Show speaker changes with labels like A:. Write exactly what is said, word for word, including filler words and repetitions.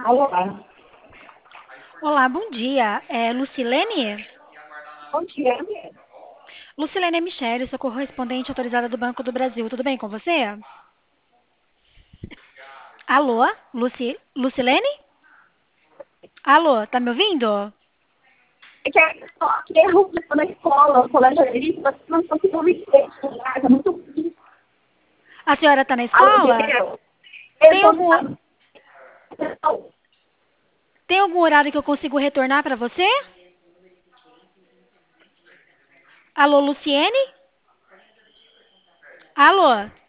A: Alô,
B: Olá, bom dia. É Lucilene?
A: bom dia, mesmo.
B: Lucilene é Michele, sou correspondente autorizada do Banco do Brasil. Tudo bem com você? Alô? Luci... Lucilene? Alô, tá me ouvindo?
A: É que a só que erro na escola, o colégio ali, você não conseguiu me ter, é muito ruim.
B: A senhora tá na
A: Alô,
B: escola?
A: entendeu? Eu
B: Tem
A: tô
B: algum, tem algum horário que eu consigo retornar pra você? Alô, Luciene? Alô?